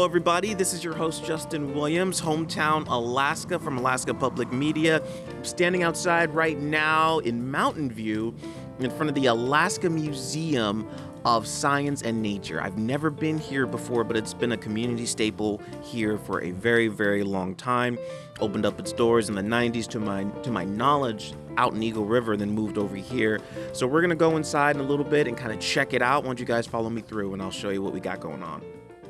everybody. This is your host, Justin Williams, hometown Alaska from Alaska Public Media. I'm standing outside right now in Mountain View in front of the Alaska Museum of Science and Nature. I've never been here before, but it's been a community staple here for a very, very long time. Opened up its doors in the 90s to my knowledge out in Eagle River, then moved over here. So we're going to go inside in a little bit and kind of check it out. Why don't you guys follow me through and I'll show you what we got going on.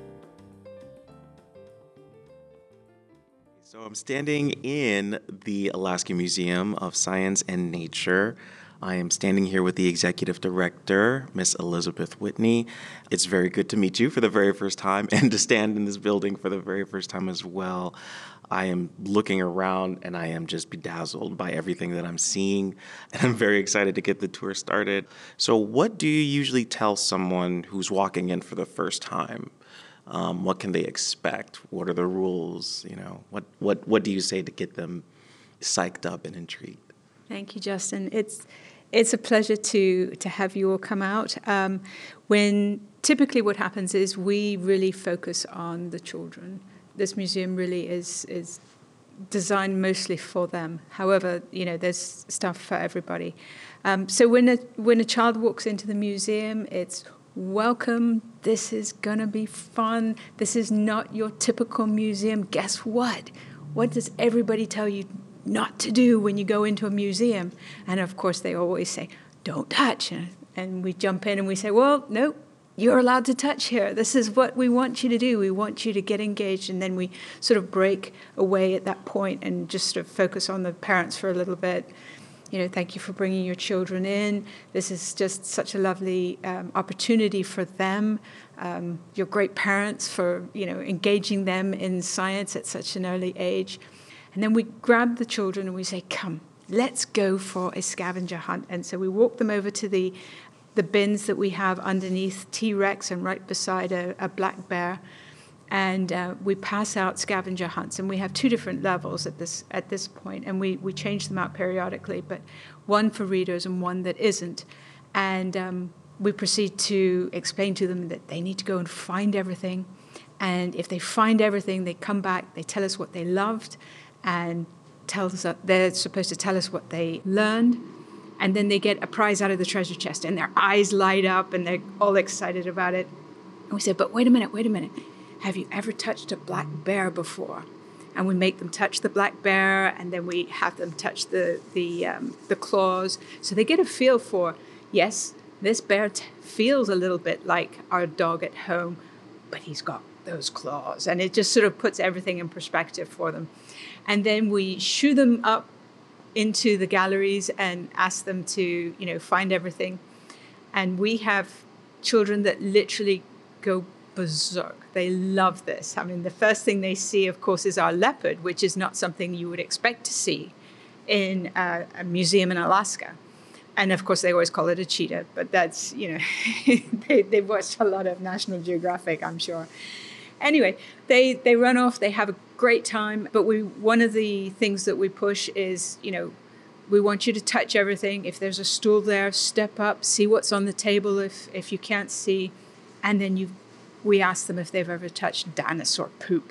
So I'm standing in the Alaska Museum of Science and Nature. I am standing here with the executive director, Miss Elizabeth Whitney. It's very good to meet you for the very first time and to stand in this building for the very first time as well. I am looking around and I am just bedazzled by everything that I'm seeing, and I'm very excited to get the tour started. So what do you usually tell someone who's walking in for the first time? What can they expect? What are the rules? What do you say to get them psyched up and intrigued? Thank you, Justin. It's a pleasure to have you all come out. When typically what happens is we really focus on the children. This museum really is designed mostly for them. However, there's stuff for everybody. So when a child walks into the museum, it's welcome. This is gonna be fun. This is not your typical museum. Guess what? What does everybody tell you not to do when you go into a museum? And of course, they always say, "Don't touch." And we jump in and we say, "Well, no. You're allowed to touch here. This is what we want you to do. We want you to get engaged." And then we sort of break away at that point and just sort of focus on the parents for a little bit. Thank you for bringing your children in. This is just such a lovely opportunity for them. You're great parents for, engaging them in science at such an early age. And then we grab the children and we say, "Come, let's go for a scavenger hunt." And so we walk them over to the bins that we have underneath T-Rex and right beside a black bear. And we pass out scavenger hunts. And we have two different levels at this point. And we change them out periodically, but one for readers and one that isn't. And we proceed to explain to them that they need to go and find everything. And if they find everything, they come back, they tell us what they loved, and they're supposed to tell us what they learned. And then they get a prize out of the treasure chest, and their eyes light up, and they're all excited about it. And we say, "But wait a minute. Have you ever touched a black bear before?" And we make them touch the black bear, and then we have them touch the claws. So they get a feel for, yes, this bear feels a little bit like our dog at home, but he's got those claws. And it just sort of puts everything in perspective for them. And then we shoo them up into the galleries and ask them to, find everything. And we have children that literally go berserk. They love this. I mean, the first thing they see, of course, is our leopard, which is not something you would expect to see in a museum in Alaska. And of course, they always call it a cheetah, but that's, they've watched a lot of National Geographic, I'm sure. Anyway, they run off, they have a great time, but one of the things that we push is, we want you to touch everything. If there's a stool there, step up, see what's on the table if you can't see. And then we ask them if they've ever touched dinosaur poop.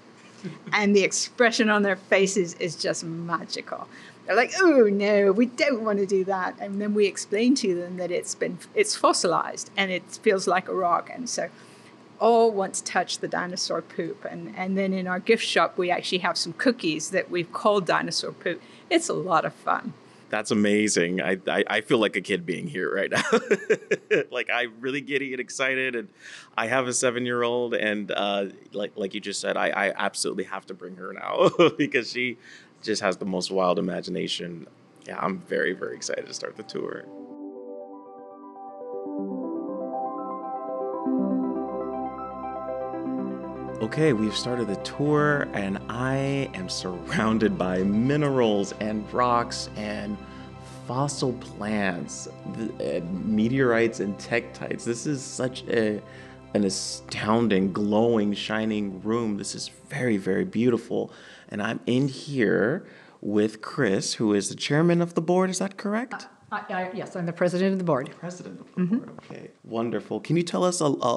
And the expression on their faces is just magical. They're like, "Oh no, we don't want to do that." And then we explain to them that it's fossilized and it feels like a rock. And so all want to touch the dinosaur poop. And then in our gift shop, we actually have some cookies that we've called dinosaur poop. It's a lot of fun. That's amazing. I feel like a kid being here right now. Like, I'm really giddy and excited. And I have a 7-year-old. And like you just said, I absolutely have to bring her now because she just has the most wild imagination. Yeah, I'm very, very excited to start the tour. Okay, we've started the tour, and I am surrounded by minerals and rocks and fossil plants, meteorites and tektites. This is such an astounding, glowing, shining room. This is very, very beautiful. And I'm in here with Chris, who is the chairman of the board. Is that correct? Yes, I'm the president of the board. President of the board. Okay, wonderful. Can you tell us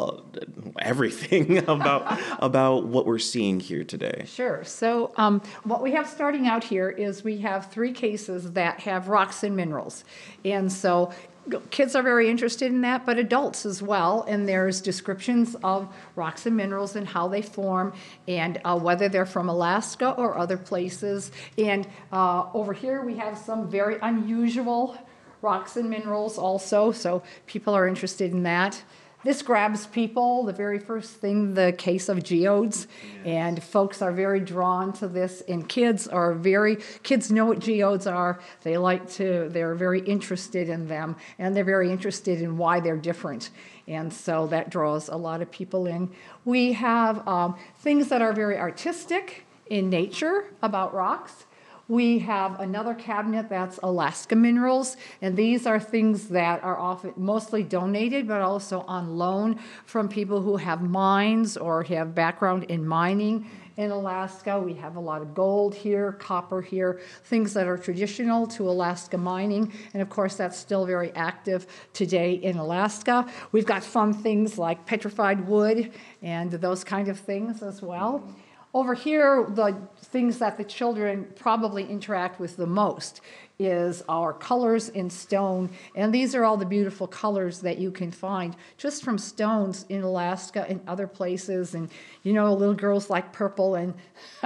everything about what we're seeing here today? Sure. So what we have starting out here is we have 3 cases that have rocks and minerals. And so kids are very interested in that, but adults as well. And there's descriptions of rocks and minerals and how they form and whether they're from Alaska or other places. And over here we have some very unusual rocks and minerals also, so people are interested in that. This grabs people, the very first thing, the case of geodes, and folks are very drawn to this, and kids know what geodes are. They're very interested in them, and they're very interested in why they're different, and so that draws a lot of people in. We have things that are very artistic in nature about rocks. We have another cabinet that's Alaska minerals, and these are things that are often mostly donated, but also on loan from people who have mines or have background in mining in Alaska. We have a lot of gold here, copper here, things that are traditional to Alaska mining, and of course that's still very active today in Alaska. We've got fun things like petrified wood and those kind of things as well. Over here, the things that the children probably interact with the most is our colors in stone. And these are all the beautiful colors that you can find just from stones in Alaska and other places. And, little girls like purple, and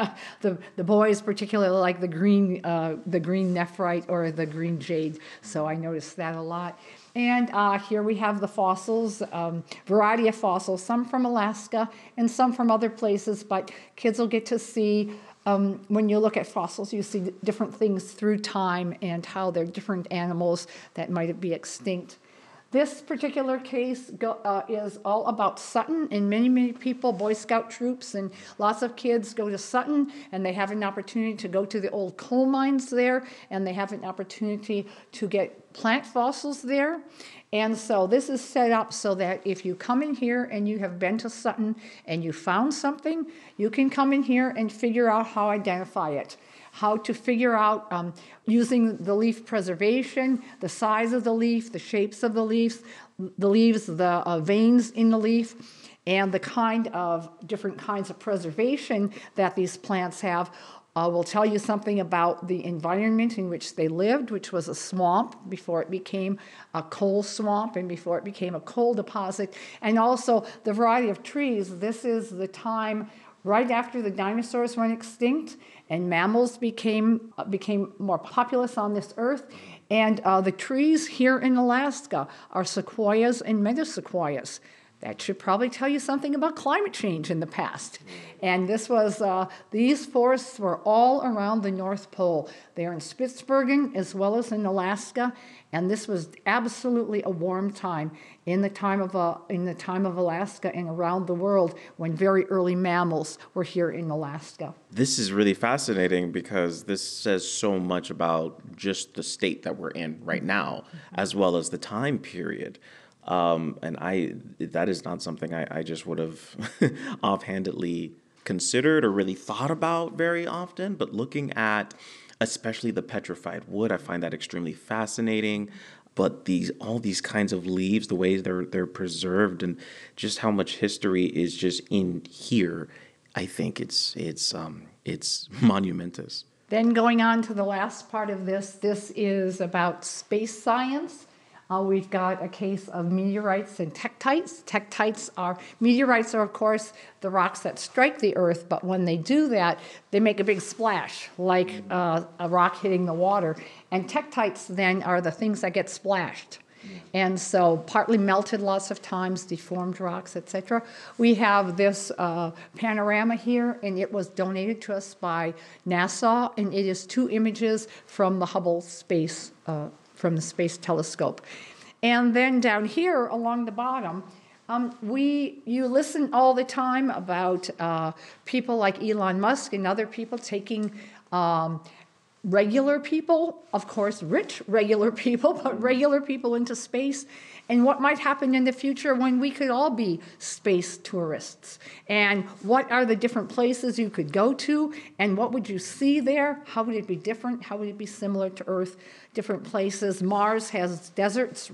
the boys particularly like the green nephrite or the green jade. So I noticed that a lot. And here we have the fossils, variety of fossils, some from Alaska and some from other places, but kids will get to see, when you look at fossils, you see different things through time and how they're different animals that might be extinct. This particular case is all about Sutton, and many, many people, Boy Scout troops, and lots of kids go to Sutton, and they have an opportunity to go to the old coal mines there, and they have an opportunity to get plant fossils there. And so this is set up so that if you come in here and you have been to Sutton and you found something, you can come in here and figure out how to identify it. How to figure out, using the leaf preservation, the size of the leaf, the shapes of the leaves, the veins in the leaf, and the different kinds of preservation that these plants have will tell you something about the environment in which they lived, which was a swamp before it became a coal swamp and before it became a coal deposit, and also the variety of trees. This is the time right after the dinosaurs went extinct and mammals became more populous on this earth. And the trees here in Alaska are sequoias and mesosequoias. That should probably tell you something about climate change in the past. And these forests were all around the North Pole. They're in Spitsbergen as well as in Alaska. And this was absolutely a warm time in the time of Alaska and around the world when very early mammals were here in Alaska. This is really fascinating because this says so much about just the state that we're in right now, as well as the time period. That is not something I just would have offhandedly considered or really thought about very often. But looking at especially the petrified wood, I find that extremely fascinating. But all these kinds of leaves, the way they're preserved, and just how much history is just in here, I think it's monumentous. Then going on to the last part of this is about space science. We've got a case of meteorites and tektites. Meteorites are, of course, the rocks that strike the Earth, but when they do that, they make a big splash, like a rock hitting the water. And tektites then are the things that get splashed. And so partly melted lots of times, deformed rocks, etc. We have this panorama here, and it was donated to us by NASA, and it is 2 images from the Hubble space from the Space Telescope. And then down here along the bottom, you listen all the time about people like Elon Musk and other people taking regular people, of course, rich regular people, but regular people into space, and what might happen in the future when we could all be space tourists, and what are the different places you could go to, and what would you see there? How would it be different? How would it be similar to Earth? Different places. Mars has deserts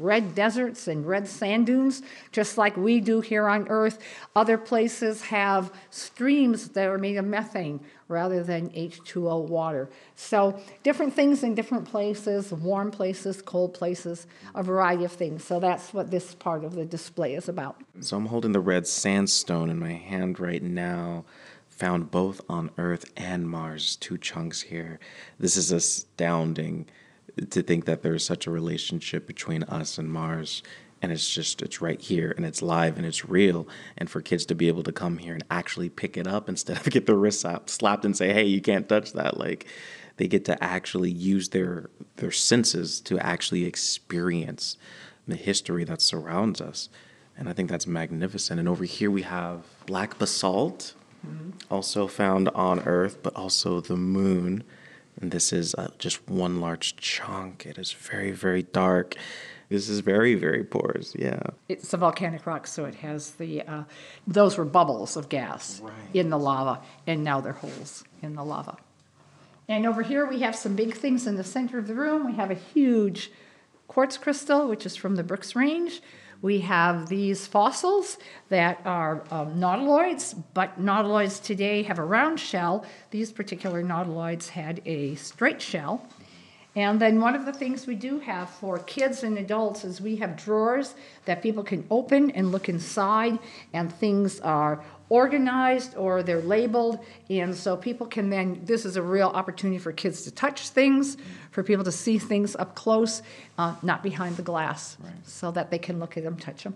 and red sand dunes, just like we do here on Earth. Other places have streams that are made of methane rather than H2O water. So different things in different places, warm places, cold places, a variety of things. So that's what this part of the display is about. So I'm holding the red sandstone in my hand right now, found both on Earth and Mars, 2 chunks here. This is astounding to think that there's such a relationship between us and Mars. And it's right here, and it's live, and it's real. And for kids to be able to come here and actually pick it up instead of get their wrist slapped and say, hey, you can't touch that. Like, they get to actually use their senses to actually experience the history that surrounds us. And I think that's magnificent. And over here we have black basalt, also found on Earth, but also the moon. And this is just one large chunk. It is very, very dark. This is very, very porous, yeah. It's a volcanic rock, so it has those were bubbles of gas in the lava, and now they're holes in the lava. And over here we have some big things in the center of the room. We have a huge quartz crystal, which is from the Brooks Range. We have these fossils that are nautiloids, but nautiloids today have a round shell. These particular nautiloids had a straight shell. And then one of the things we do have for kids and adults is we have drawers that people can open and look inside, and things are organized or they're labeled, and so people can then, this is a real opportunity for kids to touch things, for people to see things up close, not behind the glass, so that they can look at them, touch them.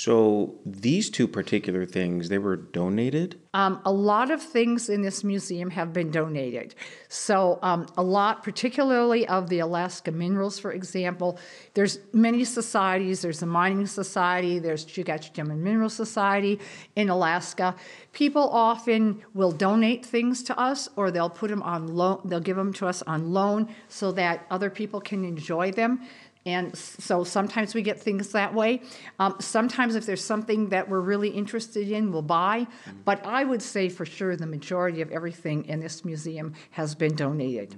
So these 2 particular things, they were donated? A lot of things in this museum have been donated. So a lot, particularly of the Alaska minerals, for example. There's many societies. There's a mining society. There's Chugach Gem and Mineral Society in Alaska. People often will donate things to us, or they'll put them on loan. They'll give them to us on loan so that other people can enjoy them. And so sometimes we get things that way. Sometimes if there's something that we're really interested in, we'll buy. But I would say for sure the majority of everything in this museum has been donated.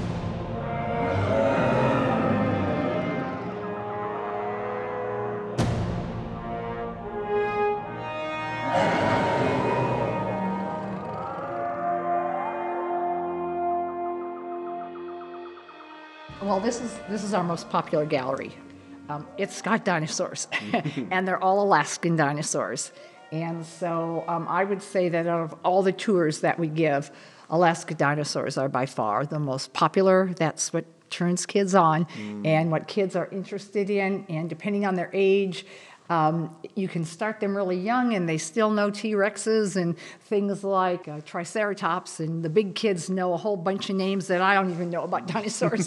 Well, this is our most popular gallery. It's got dinosaurs, and they're all Alaskan dinosaurs. And so I would say that out of all the tours that we give, Alaska dinosaurs are by far the most popular. That's what turns kids on and what kids are interested in. And depending on their age, you can start them really young and they still know T-Rexes and things like Triceratops, and the big kids know a whole bunch of names that I don't even know about dinosaurs.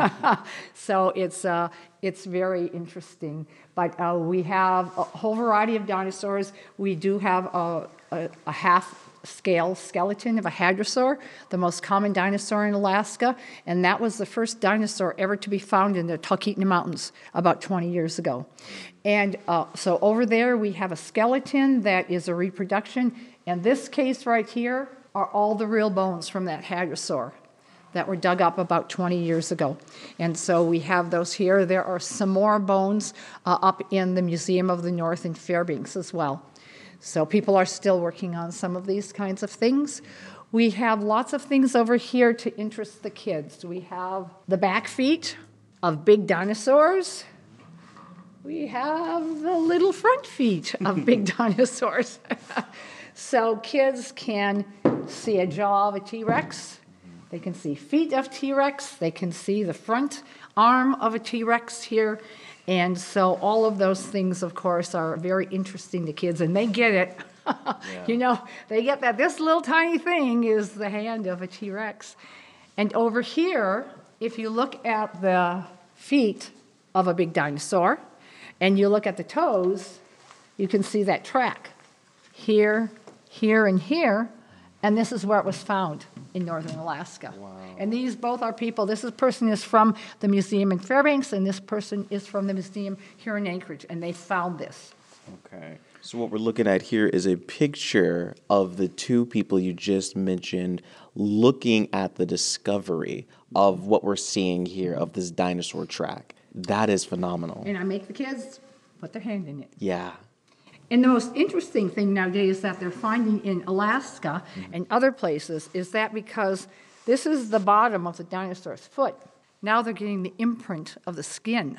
So it's very interesting. But we have a whole variety of dinosaurs. We do have a half-scale skeleton of a hadrosaur, the most common dinosaur in Alaska, and that was the first dinosaur ever to be found in the Talkeetna Mountains about 20 years ago. And so over there we have a skeleton that is a reproduction, and this case right here are all the real bones from that hadrosaur that were dug up about 20 years ago. And so we have those here. There are some more bones up in the Museum of the North in Fairbanks as well. So people are still working on some of these kinds of things. We have lots of things over here to interest the kids. We have the back feet of big dinosaurs. We have the little front feet of big dinosaurs. So kids can see a jaw of a T-Rex. They can see feet of T-Rex. They can see the front arm of a T-Rex here. And so all of those things, of course, are very interesting to kids, and they get it. Yeah. You know, they get that this little tiny thing is the hand of a T-Rex. And over here, if you look at the feet of a big dinosaur, and you look at the toes, you can see that track here, here, and here, and this is where it was found. in northern Alaska. Wow. And these both are people. This person is from the museum in Fairbanks, and this person is from the museum here in Anchorage, and they found this. Okay. So what we're looking at here is a picture of the two people you just mentioned looking at the discovery of what we're seeing here of this dinosaur track. That is phenomenal. And I make the kids put their hand in it. Yeah. And the most interesting thing nowadays that they're finding in Alaska and other places is that because this is the bottom of the dinosaur's foot, now they're getting the imprint of the skin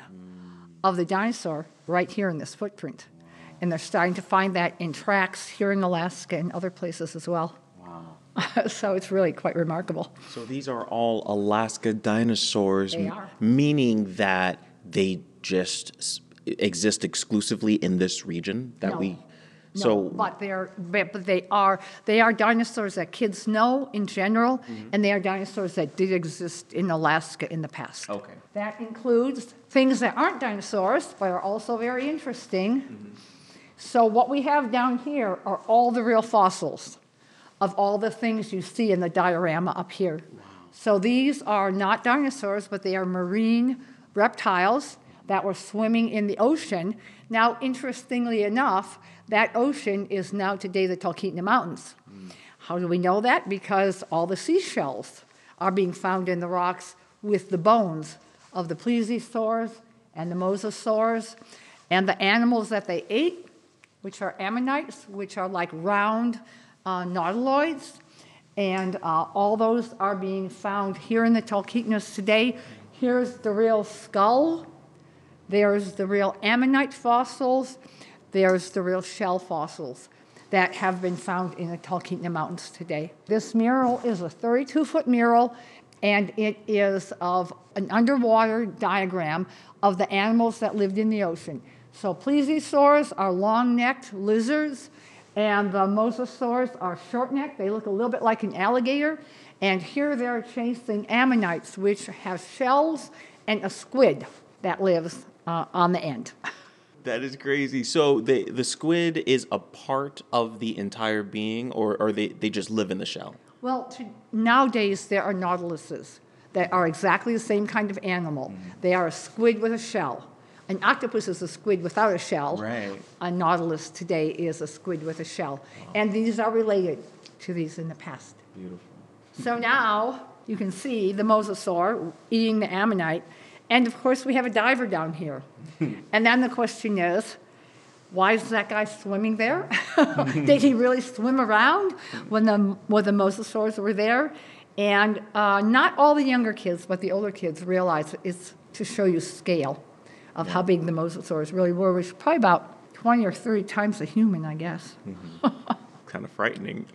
of the dinosaur right here in this footprint. And they're starting to find that in tracks here in Alaska and other places as well. Wow. So it's really quite remarkable. So these are all Alaska dinosaurs, They are. meaning that they just exist exclusively in this region that No. we. No, but they are dinosaurs that kids know in general, and they are dinosaurs that did exist in Alaska in the past. Okay. That includes things that aren't dinosaurs, but are also very interesting. So what we have down here are all the real fossils of all the things you see in the diorama up here. Wow. So these are not dinosaurs, but they are marine reptiles that were swimming in the ocean. Now, interestingly enough, that ocean is now today the Talkeetna Mountains. How do we know that? Because all the seashells are being found in the rocks with the bones of the plesiosaurs and the mosasaurs and the animals that they ate, which are ammonites, which are like round nautiloids. And all those are being found here in the Talkeetnas today. Here's the real skull. There's the real ammonite fossils. There's the real shell fossils that have been found in the Talkeetna Mountains today. This mural is a 32-foot mural, and it is of an underwater diagram of the animals that lived in the ocean. So plesiosaurs are long-necked lizards, and the mosasaurs are short-necked. They look a little bit like an alligator. And here they're chasing ammonites, which have shells, and a squid that lives on the end. That is crazy. So the squid is a part of the entire being, or they just live in the shell? Well, nowadays there are nautiluses that are exactly the same kind of animal. They are a squid with a shell. An octopus is a squid without a shell. Right. A nautilus today is a squid with a shell. Wow. And these are related to these in the past. Beautiful. So now you can see the mosasaur eating the ammonite. And of course, we have a diver down here. And then the question is, why is that guy swimming there? Did he really swim around when the mosasaurs were there? And not all the younger kids, but the older kids realize it's to show you scale of how big the mosasaurs really were, which is probably about 20 or 30 times a human, I guess. Kind of frightening.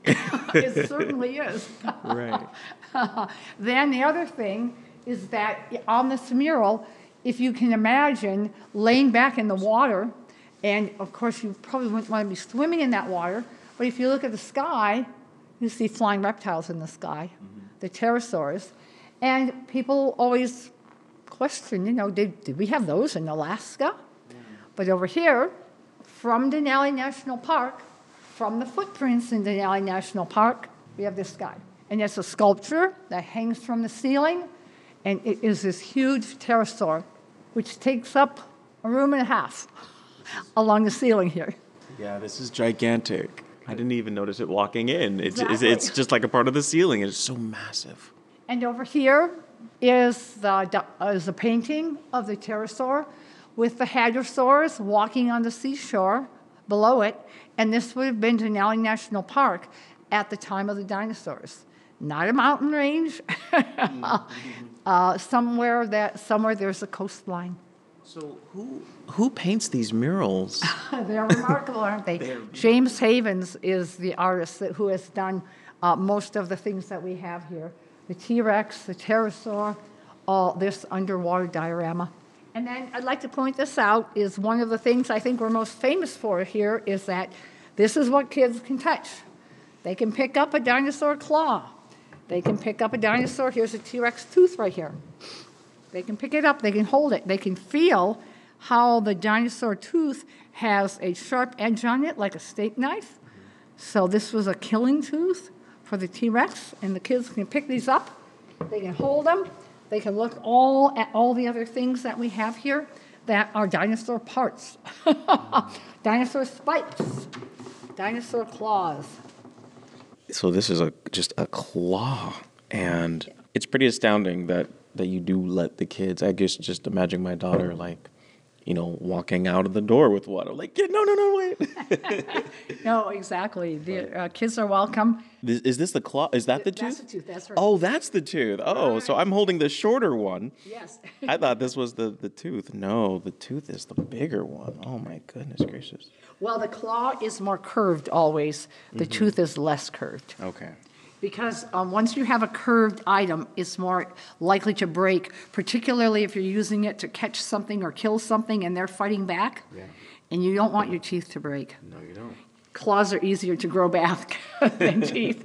It certainly is. Right. Then the other thing is that on this mural, if you can imagine laying back in the water, and of course you probably wouldn't want to be swimming in that water, but if you look at the sky, you see flying reptiles in the sky, the pterosaurs, and people always question, did we have those in Alaska? But over here, from Denali National Park, from the footprints in Denali National Park, we have this guy. And it's a sculpture that hangs from the ceiling, and it is this huge pterosaur, which takes up a room and a half along the ceiling here. Yeah, this is gigantic. I didn't even notice it walking in. Exactly. It's just like a part of the ceiling. It's so massive. And over here is a painting of the pterosaur with the hadrosaurs walking on the seashore below it. And this would have been Denali National Park at the time of the dinosaurs. Not a mountain range, somewhere there's a coastline. So who paints these murals? They're remarkable, aren't they? James Havens is the artist who has done most of the things that we have here. The T-Rex, the pterosaur, all this underwater diorama. And then I'd like to point this out is one of the things I think we're most famous for here is that this is what kids can touch. They can pick up a dinosaur claw. They can pick up a dinosaur. Here's a T-Rex tooth right here. They can pick it up. They can hold it. They can feel how the dinosaur tooth has a sharp edge on it, like a steak knife. So this was a killing tooth for the T-Rex, and the kids can pick these up. They can hold them. They can look at all the other things that we have here that are dinosaur parts. Dinosaur spikes, dinosaur claws. So this is just a claw, and it's pretty astounding that you do let the kids. I guess just imagine my daughter walking out of the door with one. I'm like, no, wait. No, exactly. The kids are welcome. Is this the claw? Is that the tooth? That's the tooth. That's right. Oh, that's the tooth. Oh, Right. so I'm holding the shorter one. Yes. I thought this was the tooth. No, the tooth is the bigger one. Oh my goodness gracious. Well, the claw is more curved always. The tooth is less curved. Okay. Because once you have a curved item, it's more likely to break, particularly if you're using it to catch something or kill something and they're fighting back. Yeah. And you don't want your teeth to break. No, you don't. Claws are easier to grow back than teeth.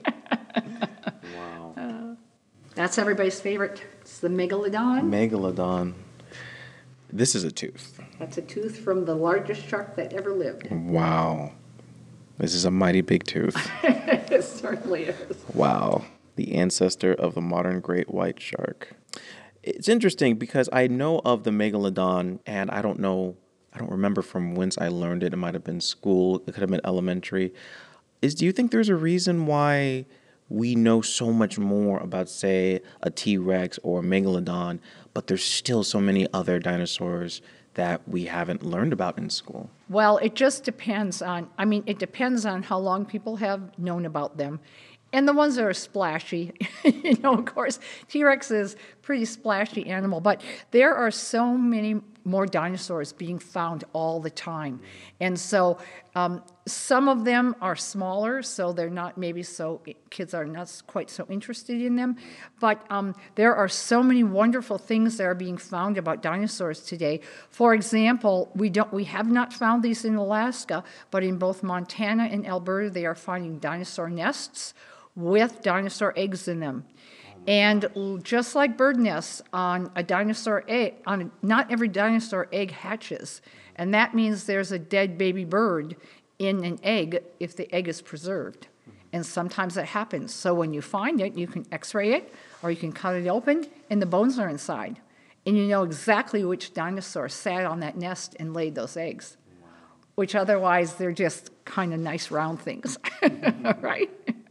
Wow. That's everybody's favorite. It's the megalodon. Megalodon. This is a tooth. That's a tooth from the largest shark that ever lived. Wow. This is a mighty big tooth. It certainly is. Wow. The ancestor of the modern great white shark. It's interesting because I know of the megalodon, and I don't remember from whence I learned it. It might have been school. It could have been elementary. Do you think there's a reason why we know so much more about, say, a T-Rex or a megalodon, but there's still so many other dinosaurs that we haven't learned about in school? Well, it just depends on, it depends on how long people have known about them. And the ones that are splashy, of course, T-Rex is a pretty splashy animal, but there are so many more dinosaurs being found all the time. And so some of them are smaller, so they're not kids are not quite so interested in them. But there are so many wonderful things that are being found about dinosaurs today. For example, we have not found these in Alaska, but in both Montana and Alberta, they are finding dinosaur nests with dinosaur eggs in them. And just like bird nests on a dinosaur egg, not every dinosaur egg hatches. And that means there's a dead baby bird in an egg if the egg is preserved. And sometimes that happens. So when you find it, you can x-ray it or you can cut it open and the bones are inside. And you know exactly which dinosaur sat on that nest and laid those eggs. Wow. Which otherwise they're just kind of nice round things, right?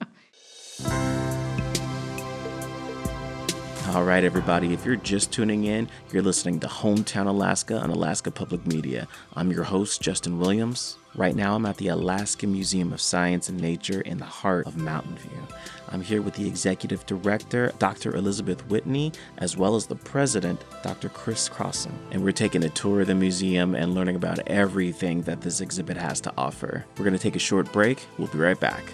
All right, everybody, if you're just tuning in, you're listening to Hometown Alaska on Alaska Public Media. I'm your host, Justin Williams. Right now, I'm at the Alaska Museum of Science and Nature in the heart of Mountain View. I'm here with the Executive Director, Dr. Elizabeth Whitney, as well as the President, Dr. Chris Crossan. And we're taking a tour of the museum and learning about everything that this exhibit has to offer. We're going to take a short break. We'll be right back.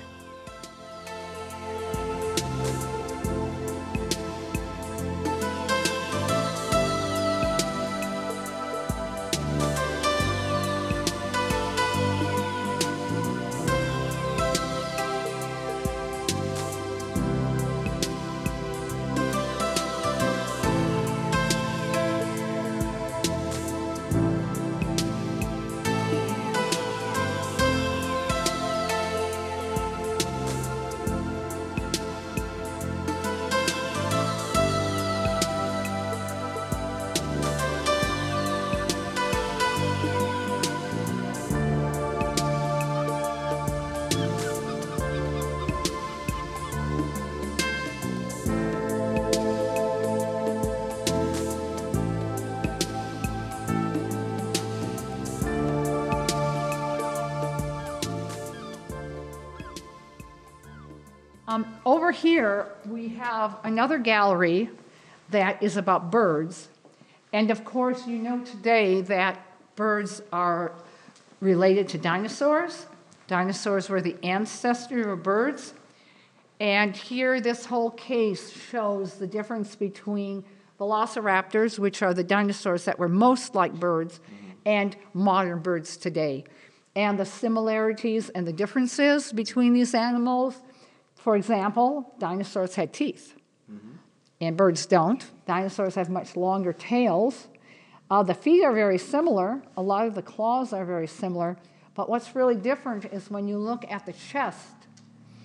Over here, we have another gallery that is about birds. And of course, you know today that birds are related to dinosaurs. Dinosaurs were the ancestor of birds. And here, this whole case shows the difference between velociraptors, which are the dinosaurs that were most like birds, and modern birds today. And the similarities and the differences between these animals. For example, dinosaurs had teeth, and birds don't. Dinosaurs have much longer tails. The feet are very similar. A lot of the claws are very similar. But what's really different is when you look at the chest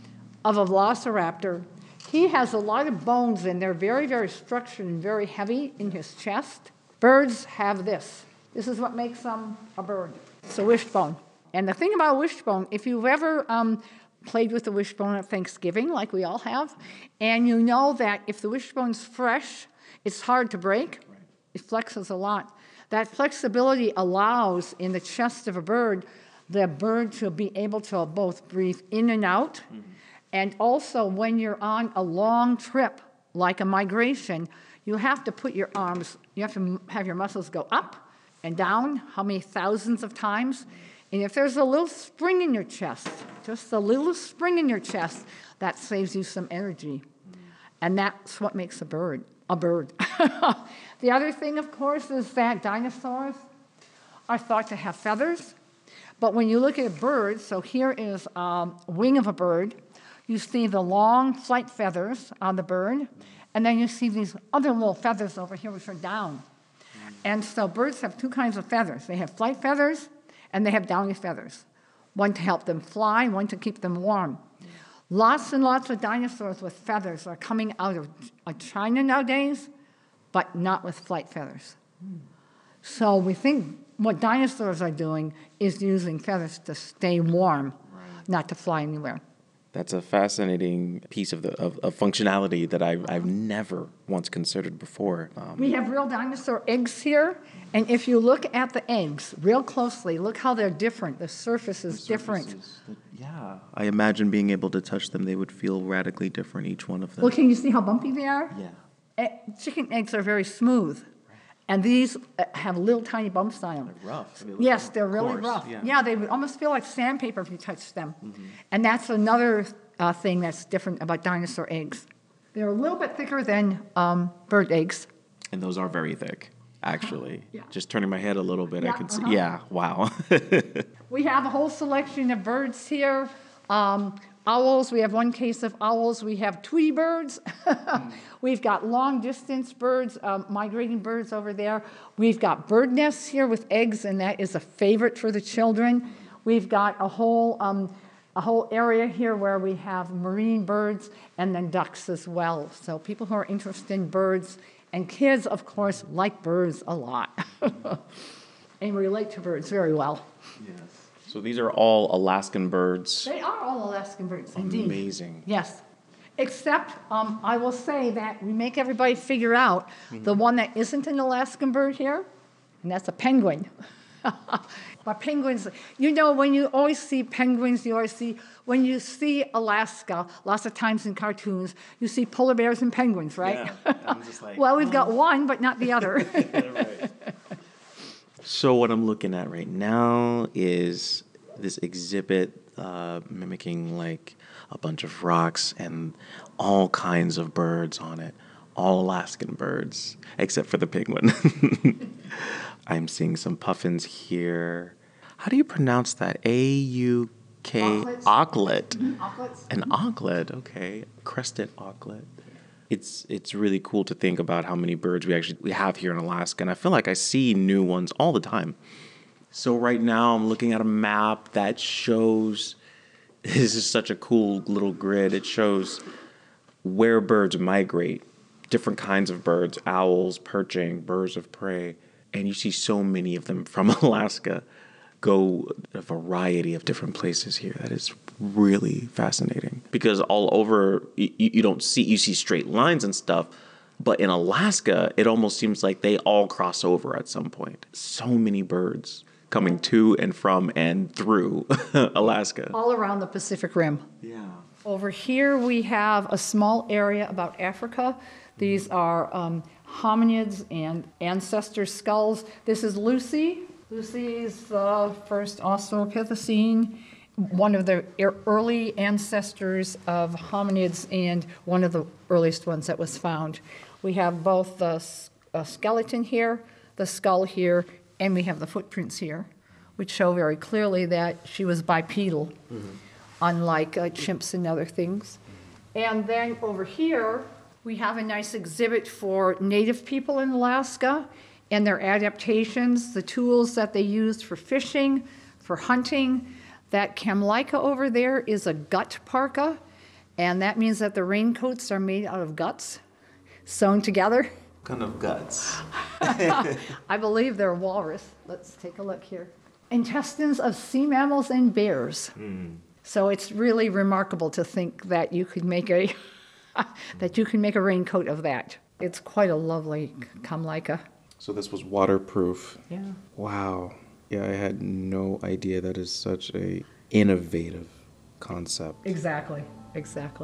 of a velociraptor. He has a lot of bones and they're very, very structured and very heavy in his chest. Birds have this. This is what makes them a bird. It's a wishbone. And the thing about a wishbone, if you've ever played with the wishbone at Thanksgiving, like we all have, and you know that if the wishbone's fresh, it's hard to break. It flexes a lot. That flexibility allows in the chest of a bird, the bird to be able to both breathe in and out. And also when you're on a long trip, like a migration, you have to put your arms, you have to have your muscles go up and down, how many thousands of times. And if there's a little spring in your chest, just a little spring in your chest, that saves you some energy. And that's what makes a bird a bird. The other thing, of course, is that dinosaurs are thought to have feathers. But when you look at a bird, so here is a wing of a bird, you see the long flight feathers on the bird, and then you see these other little feathers over here which are down. And so birds have two kinds of feathers. They have flight feathers, and they have downy feathers. One to help them fly, one to keep them warm. Lots and lots of dinosaurs with feathers are coming out of China nowadays, but not with flight feathers. So we think what dinosaurs are doing is using feathers to stay warm, not to fly anywhere. That's a fascinating piece of functionality that I've never once considered before. We have real dinosaur eggs here, and if you look at the eggs real closely, look how they're different. The surface is different. Yeah. I imagine being able to touch them, they would feel radically different, each one of them. Well, can you see how bumpy they are? Yeah. Chicken eggs are very smooth, and these have little tiny bumps on them. They're rough. Yes, they're really coarse, rough. yeah. Yeah, they would almost feel like sandpaper if you touched them. And that's another thing that's different about dinosaur eggs. They're a little bit thicker than bird eggs. And those are very thick, actually. Yeah. Just turning my head a little bit, I Yeah, can see. uh-huh. Yeah, wow. We have a whole selection of birds here. Owls, we have one case of owls. We have Tweety birds. We've got long-distance birds, migrating birds over there. We've got bird nests here with eggs, and that is a favorite for the children. We've got a whole area here where we have marine birds and then ducks as well. So people who are interested in birds, and kids, of course, like birds a lot and relate to birds very well. Yes. So these are all Alaskan birds. They are all Alaskan birds, indeed. Amazing. Yes. Except, I will say that we make everybody figure out the one that isn't an Alaskan bird here, and that's a penguin. But penguins, you know, when you always see penguins, when you see Alaska, lots of times in cartoons, you see polar bears and penguins, right? Yeah. I'm just like, Well, we've got one, but not the other. Right. So what I'm looking at right now is this exhibit mimicking like a bunch of rocks and all kinds of birds on it, all Alaskan birds, except for the penguin. I'm seeing some puffins here. How do you pronounce that? A-U-K? Auklets. Auklet. Auklets. An auklet, okay. Crested auklet. It's really cool to think about how many birds we have here in Alaska, and I feel like I see new ones all the time. So right now I'm looking at a map that shows, this is such a cool little grid, it shows where birds migrate, different kinds of birds, owls, perching, birds of prey, and you see so many of them from Alaska go a variety of different places here. That is really fascinating because all over you see straight lines and stuff, but in Alaska it almost seems like they all cross over at some point. So many birds coming to and from and through Alaska. All around the Pacific Rim. Yeah. Over here we have a small area about Africa. These are hominids and ancestor skulls. This is Lucy. Lucy is the first Australopithecine, one of the early ancestors of hominids and one of the earliest ones that was found. We have both the skeleton here, the skull here, and we have the footprints here, which show very clearly that she was bipedal, unlike chimps and other things. And then over here, we have a nice exhibit for Native people in Alaska and their adaptations, the tools that they used for fishing, for hunting. That Kamlaika over there is a gut parka, And that means that the raincoats are made out of guts, sewn together. Kind of guts. I believe they're walrus. Let's take a look here. Intestines of sea mammals and bears. So it's really remarkable to think that you could make a raincoat of that. It's quite a lovely kamlaika. So this was waterproof. Yeah. Wow. Yeah, I had no idea that is such a innovative concept. Exactly. Yeah.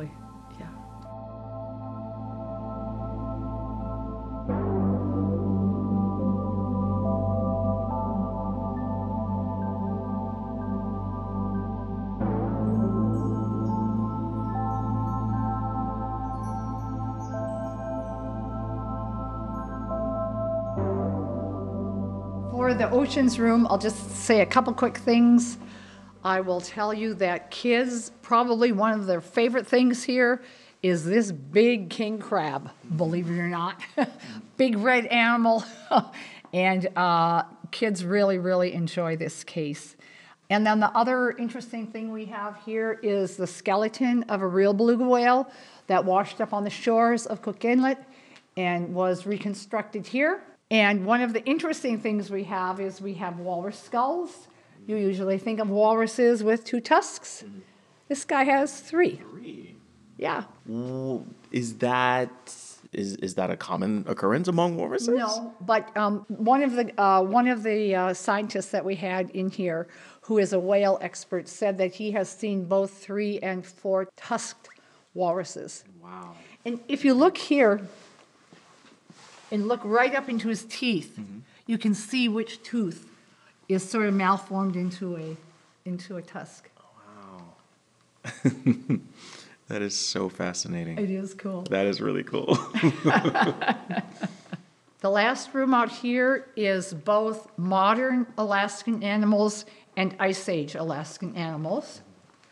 For the Oceans Room, I'll just say a couple quick things. I will tell you that kids, probably one of their favorite things here is this big king crab, believe it or not. Big red animal. And kids really, really enjoy this case. And then the other interesting thing we have here is the skeleton of a real beluga whale that washed up on the shores of Cook Inlet and was reconstructed here. And one of the interesting things we have is we have walrus skulls. You usually think of walruses with 2 tusks. This guy has 3. 3. Yeah. Is that a common occurrence among walruses? No, but one of the scientists that we had in here, who is a whale expert, said that he has seen both 3 and 4 tusked walruses. Wow. And if you look here and look right up into his teeth, you can see which tooth is sort of malformed into a tusk. Wow. That is so fascinating. It is cool. That is really cool. The last room out here is both modern Alaskan animals and Ice Age Alaskan animals.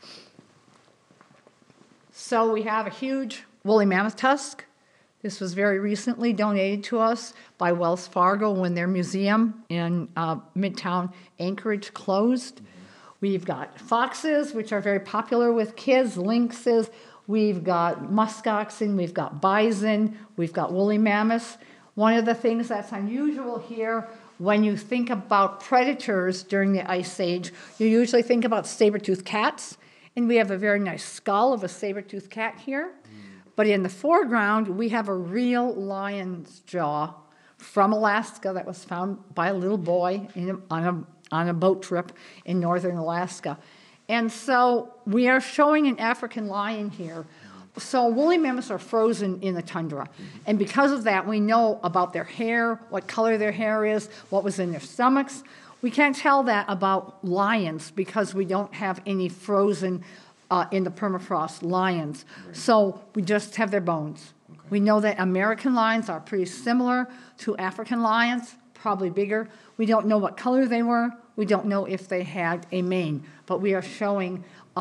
So we have a huge woolly mammoth tusk. This was very recently donated to us by Wells Fargo when their museum in Midtown Anchorage closed. We've got foxes, which are very popular with kids, lynxes. We've got muskoxen, we've got bison, we've got woolly mammoths. One of the things that's unusual here, when you think about predators during the Ice Age, you usually think about saber-toothed cats, and we have a very nice skull of a saber-toothed cat here. But in the foreground, we have a real lion's jaw from Alaska that was found by a little boy on a boat trip in northern Alaska. And so we are showing an African lion here. So woolly mammoths are frozen in the tundra. And because of that, we know about their hair, what color their hair is, what was in their stomachs. We can't tell that about lions because we don't have any frozen in the permafrost lions. Right. So we just have their bones. Okay. We know that American lions are pretty similar to African lions, probably bigger. We don't know what color they were. We don't know if they had a mane. But we are showing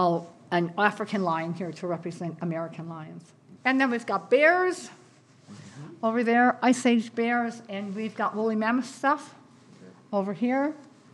an African lion here to represent American lions. And then we've got bears over there, Ice Age bears, and we've got woolly mammoth stuff over here.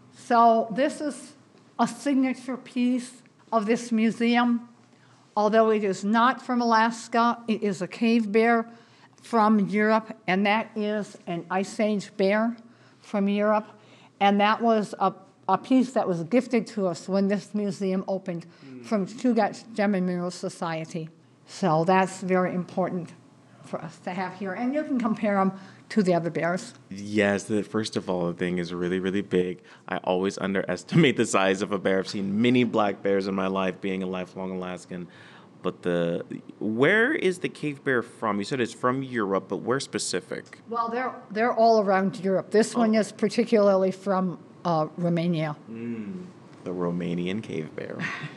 So this is a signature piece of this museum. Although it is not from Alaska, it is a cave bear from Europe, and that is an Ice Age bear from Europe. And that was a piece that was gifted to us when this museum opened from Chugach Gem and Mineral Society. So that's very important for us to have here. And you can compare them to the other bears. Yes, first of all, the thing is really, really big. I always underestimate the size of a bear. I've seen many black bears in my life, being a lifelong Alaskan. But where is the cave bear from? You said it's from Europe, but where specific? Well, they're all around Europe. This one is particularly from Romania. The Romanian cave bear.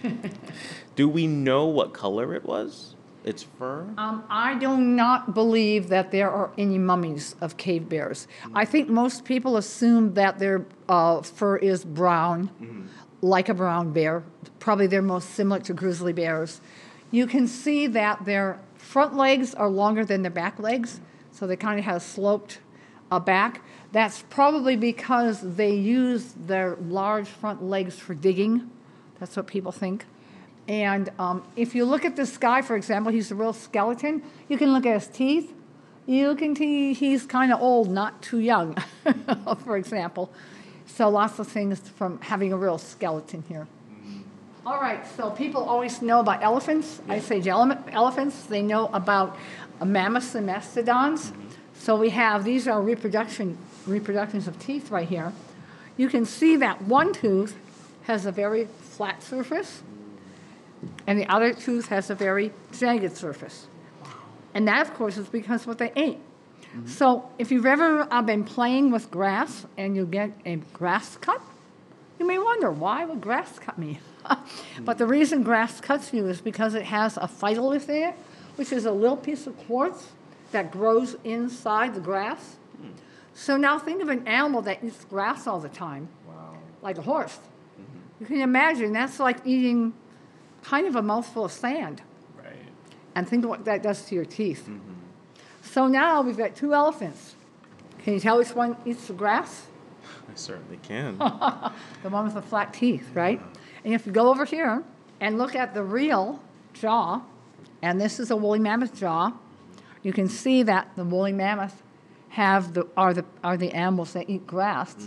Do we know what color it was? Its fur? I do not believe that there are any mummies of cave bears. I think most people assume that their fur is brown, like a brown bear. Probably they're most similar to grizzly bears. You can see that their front legs are longer than their back legs, so they kind of have sloped back. That's probably because they use their large front legs for digging. That's what people think. And if you look at this guy, for example, he's a real skeleton. You can look at his teeth. You can see he's kind of old, not too young, for example. So lots of things from having a real skeleton here. All right, so people always know about elephants. I say elephants. They know about mammoths and mastodons. So we have, these are reproductions of teeth right here. You can see that one tooth has a very flat surface, and the other tooth has a very jagged surface. And that, of course, is because of what they ate. So if you've ever been playing with grass and you get a grass cut, you may wonder, why would grass cut me? But the reason grass cuts you is because it has a phytolith in it, which is a little piece of quartz that grows inside the grass. So now think of an animal that eats grass all the time, like a horse. You can imagine that's like eating kind of a mouthful of sand. Right. And think of what that does to your teeth. So now we've got two elephants. Can you tell which one eats the grass? I certainly can. The one with the flat teeth, right? And if you go over here and look at the real jaw, and this is a woolly mammoth jaw, you can see that the woolly mammoth are the animals that eat grass.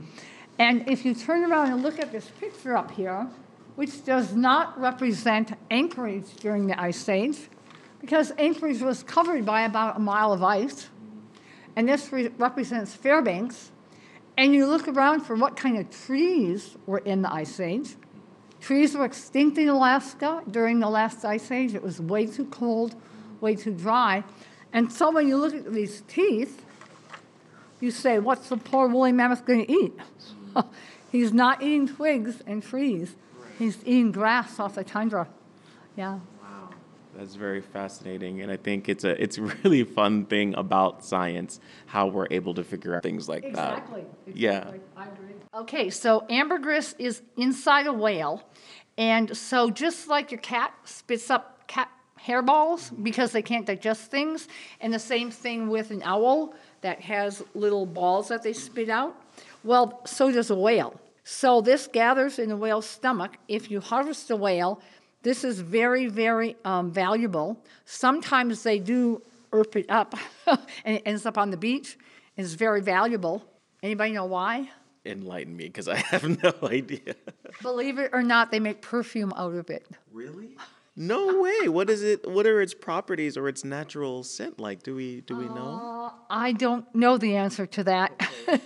And if you turn around and look at this picture up here, which does not represent Anchorage during the Ice Age, because Anchorage was covered by about a mile of ice, and this represents Fairbanks, and you look around for what kind of trees were in the Ice Age. Trees were extinct in Alaska during the last Ice Age. It was way too cold, way too dry. And so when you look at these teeth, you say, what's the poor woolly mammoth going to eat? He's not eating twigs and trees. He's eating grass off the tundra. Yeah. Wow, that's very fascinating, and I think it's a really fun thing about science, how we're able to figure out things like Exactly. that. Yeah. I agree. Okay, so ambergris is inside a whale, and so just like your cat spits up cat hairballs because they can't digest things, and the same thing with an owl that has little balls that they spit out, well, so does a whale. So this gathers in the whale's stomach. If you harvest a whale, this is very, very valuable. Sometimes they do earth it up, and it ends up on the beach. It's very valuable. Anybody know why? Enlighten me, because I have no idea. Believe it or not, they make perfume out of it. Really? No way. What is it? What are its properties or its natural scent like? Do we know? I don't know the answer to that. Okay.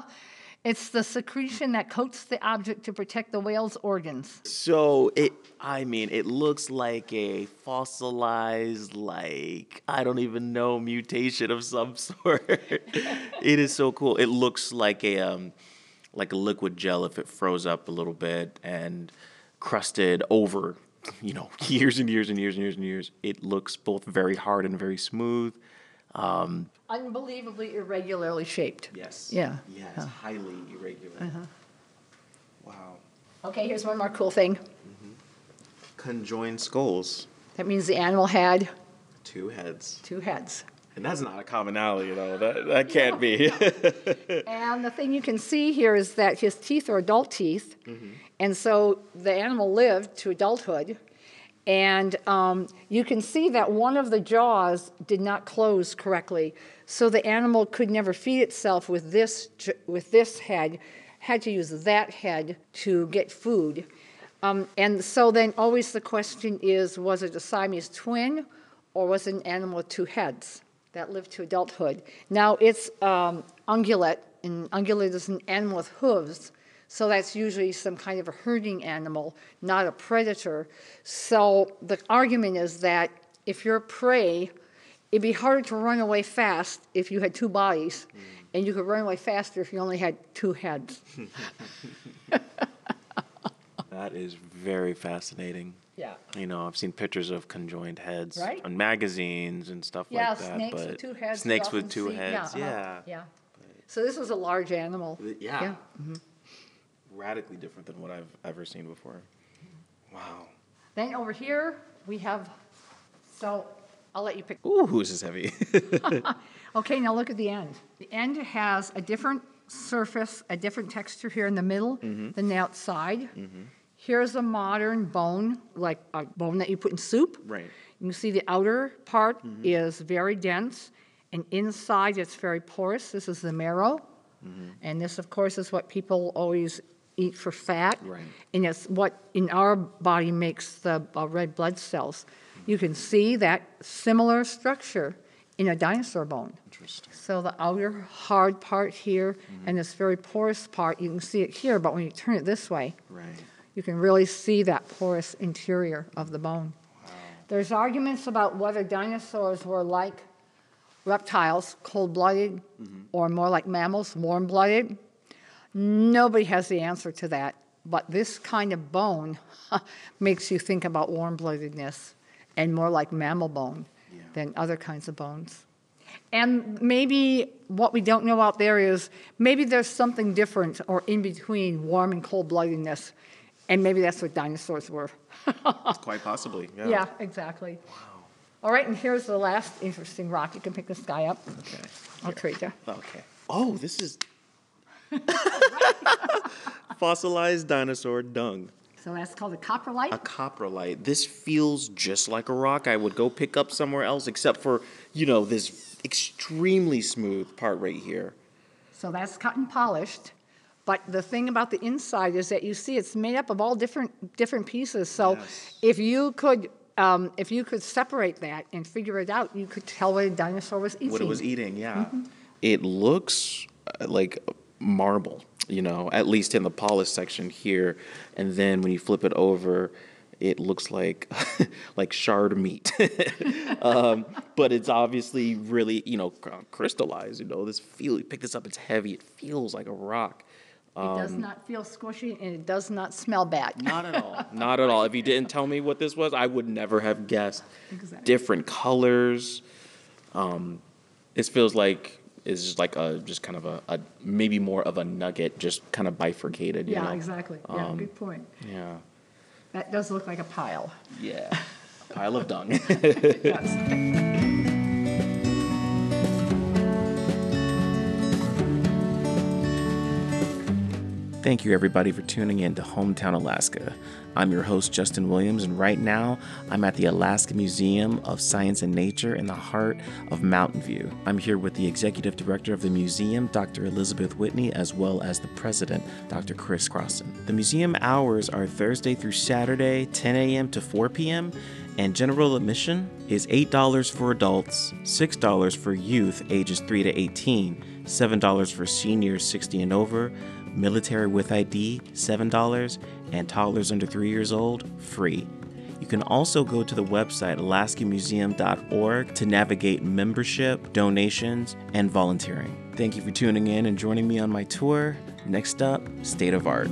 It's the secretion that coats the object to protect the whale's organs. So it looks like a fossilized, I don't even know, mutation of some sort. It is so cool. It looks like a liquid gel if it froze up a little bit and crusted over, years and years and years and years and years. It looks both very hard and very smooth. Unbelievably irregularly shaped. Yes. Yeah. Yeah, it's highly irregular. Wow. Okay, here's one more cool thing. Conjoined skulls. That means the animal had 2 heads. 2 heads. And that's not a commonality, though. That can't be. And the thing you can see here is that his teeth are adult teeth. And so the animal lived to adulthood. And you can see that one of the jaws did not close correctly. So the animal could never feed itself with this head, had to use that head to get food. And so then always the question is, was it a Siamese twin or was it an animal with 2 heads that lived to adulthood? Now it's ungulate, and ungulate is an animal with hooves. So that's usually some kind of a herding animal, not a predator. So the argument is that if you're prey, it'd be harder to run away fast if you had 2 bodies, and you could run away faster if you only had 2 heads. That is very fascinating. Yeah. I've seen pictures of conjoined heads Right. on magazines and stuff Yeah, like that. snakes but with 2 heads. Snakes you with often 2 see. heads, Yeah. So this was a large animal. Yeah. Radically different than what I've ever seen before. Wow. Then over here we have, so I'll let you pick. Ooh, this is heavy. Okay, now look at the end. The end has a different surface, a different texture here in the middle than the outside. Here's a modern bone, like a bone that you put in soup. Right. You can see the outer part is very dense, and inside it's very porous. This is the marrow. And this, of course, is what people always eat for fat. Right. And it's what in our body makes the red blood cells. You can see that similar structure in a dinosaur bone. Interesting. So the outer hard part here and this very porous part, you can see it here, but when you turn it this way, Right. you can really see that porous interior of the bone. Wow. There's arguments about whether dinosaurs were like reptiles, cold-blooded, or more like mammals, warm-blooded. Nobody has the answer to that, but this kind of bone makes you think about warm-bloodedness and more like mammal bone than other kinds of bones. And maybe what we don't know out there is maybe there's something different or in between warm and cold-bloodedness, and maybe that's what dinosaurs were. Quite possibly. Yeah. Yeah, exactly. Wow. All right, and here's the last interesting rock. You can pick this guy up. Okay. I'll trade you. Okay. Oh, this is fossilized dinosaur dung. So that's called a coprolite. A coprolite. This feels just like a rock I would go pick up somewhere else, except for, this extremely smooth part right here. So that's cut and polished. But the thing about the inside is that you see it's made up of all different pieces. So Yes. if you could separate that and figure it out, you could tell what a dinosaur was eating. What it was eating, yeah. It looks like marble, at least in the polished section here. And then when you flip it over, it looks like like shard meat. But it's obviously really, crystallized. You pick this up, it's heavy. It feels like a rock. It does not feel squishy, and it does not smell bad. Not at all. Not at all. If you didn't tell me what this was, I would never have guessed. Exactly. Different colors. It feels like it's just like just kind of a maybe more of a nugget, just kind of bifurcated. Yeah, exactly. Yeah, good point. Yeah. That does look like a pile. Yeah. A pile of dung. Yes. Thank you, everybody, for tuning in to Hometown Alaska. I'm your host, Justin Williams, and right now I'm at the Alaska Museum of Science and Nature in the heart of Mountain View. I'm here with the executive director of the museum, Dr. Elizabeth Whitney, as well as the president, Dr. Chris Crossan. The museum hours are Thursday through Saturday, 10 a.m. to 4 p.m., and general admission is $8 for adults, $6 for youth ages 3 to 18, $7 for seniors 60 and over, military with ID, $7, and toddlers under 3 years old, free. You can also go to the website alaskamuseum.org to navigate membership, donations, and volunteering. Thank you for tuning in and joining me on my tour. Next up, State of Art.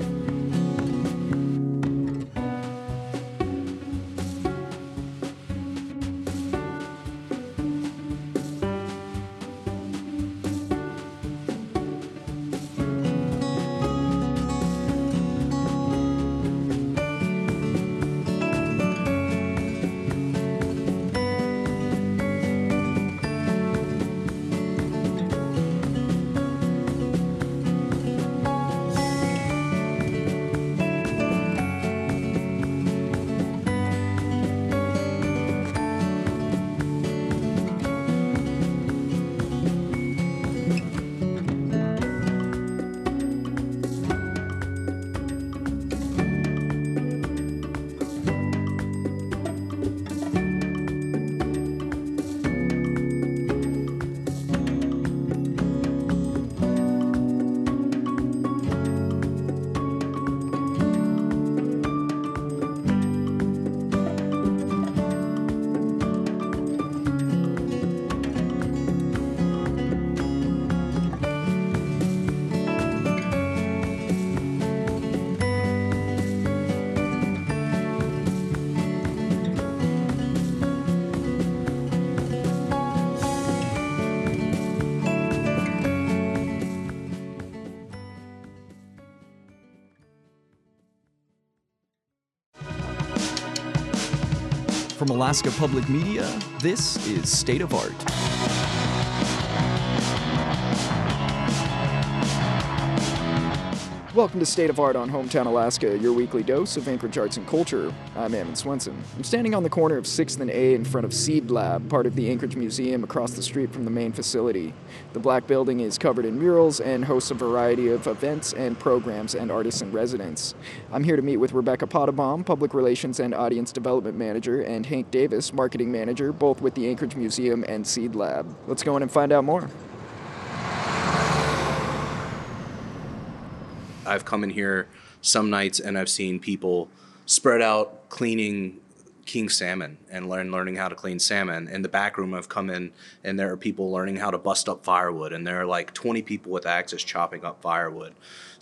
From Alaska Public Media, this is State of Art. Welcome to State of Art on Hometown Alaska, your weekly dose of Anchorage arts and culture. I'm Ammon Swenson. I'm standing on the corner of 6th and A in front of Seed Lab, part of the Anchorage Museum across the street from the main facility. The black building is covered in murals and hosts a variety of events and programs and artists in residence. I'm here to meet with Rebecca Pottebaum, Public Relations and Audience Development Manager, and Hank Davis, Marketing Manager, both with the Anchorage Museum and Seed Lab. Let's go in and find out more. I've come in here some nights and I've seen people spread out cleaning king salmon and learning how to clean salmon. In the back room, I've come in and there are people learning how to bust up firewood, and there are like 20 people with axes chopping up firewood.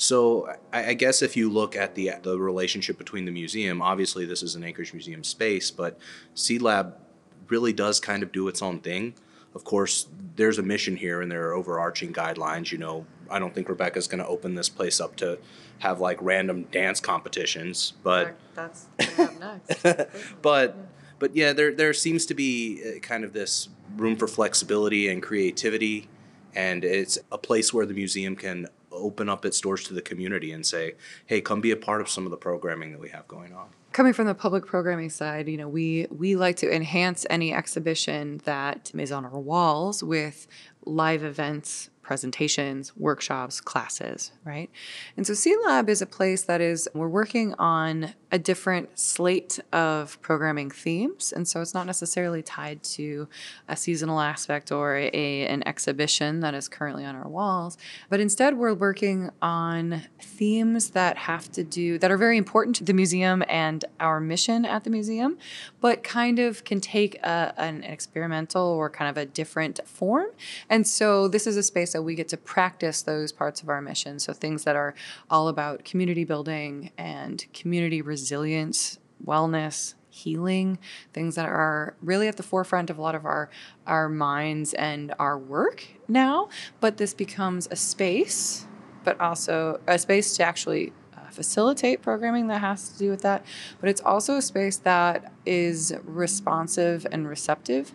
So I guess if you look at the relationship between the museum, obviously this is an Anchorage Museum space, but Seed Lab really does kind of do its own thing. Of course, there's a mission here and there are overarching guidelines. You know, I don't think Rebecca's going to open this place up to have like random dance competitions, but that's coming up next. but yeah, there seems to be kind of this room for flexibility and creativity, and it's a place where the museum can open up its doors to the community and say, hey, come be a part of some of the programming that we have going on. Coming from the public programming side, you know, we like to enhance any exhibition that is on our walls with live events, presentations, workshops, classes, right? And so Seed Lab is a place that we're working on a different slate of programming themes. And so it's not necessarily tied to a seasonal aspect or an exhibition that is currently on our walls, but instead we're working on themes that are very important to the museum and our mission at the museum, but kind of can take an experimental or kind of a different form. And so this is a space that we get to practice those parts of our mission. So things that are all about community building and community resilience, wellness, healing, things that are really at the forefront of a lot of our minds and our work now. But this becomes a space, but also a space to actually facilitate programming that has to do with that. But it's also a space that is responsive and receptive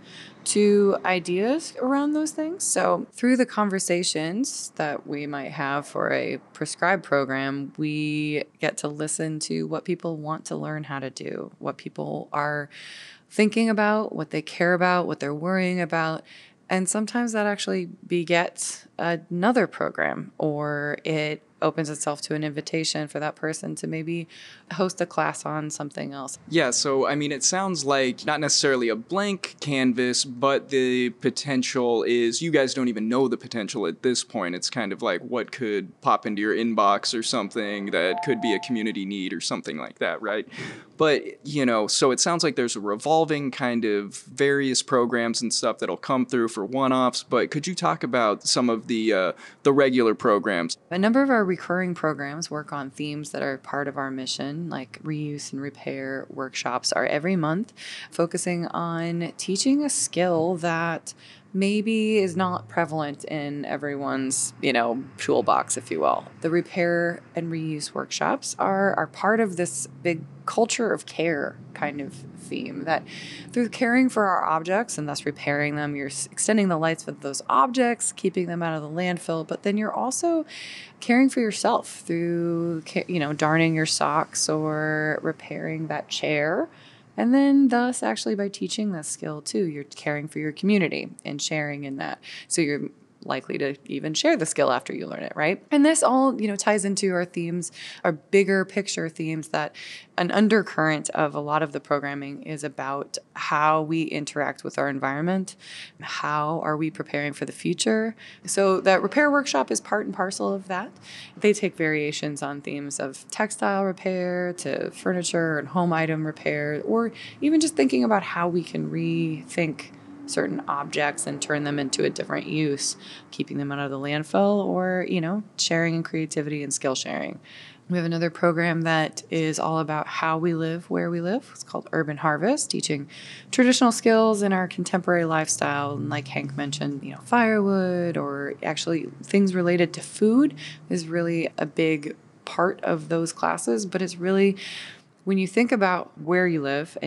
to ideas around those things. So through the conversations that we might have for a prescribed program, we get to listen to what people want to learn how to do, what people are thinking about, what they care about, what they're worrying about. And sometimes that actually begets another program, or it opens itself to an invitation for that person to maybe host a class on something else. Yeah, so I mean, it sounds like not necessarily a blank canvas, but the potential is, you guys don't even know the potential at this point. It's kind of like what could pop into your inbox or something that could be a community need or something like that, right? But, you know, so it sounds like there's a revolving kind of various programs and stuff that'll come through for one-offs, but could you talk about some of the regular programs? A number of our recurring programs work on themes that are part of our mission, like reuse and repair workshops are every month, focusing on teaching a skill that maybe is not prevalent in everyone's, toolbox, if you will. The repair and reuse workshops are part of this big culture of care kind of theme, that through caring for our objects and thus repairing them, you're extending the lives of those objects, keeping them out of the landfill, but then you're also caring for yourself through, darning your socks or repairing that chair. And then thus, actually, by teaching this skill too, you're caring for your community and sharing in that. So you're likely to even share the skill after you learn it, right? And this all, ties into our themes, our bigger picture themes, that an undercurrent of a lot of the programming is about how we interact with our environment, how are we preparing for the future. So that repair workshop is part and parcel of that. They take variations on themes of textile repair to furniture and home item repair, or even just thinking about how we can rethink certain objects and turn them into a different use, keeping them out of the landfill, or, sharing in creativity and skill sharing. We have another program that is all about how we live where we live. It's called Urban Harvest, teaching traditional skills in our contemporary lifestyle. And like Hank mentioned, firewood, or actually things related to food is really a big part of those classes. But it's really, when you think about where you live and you're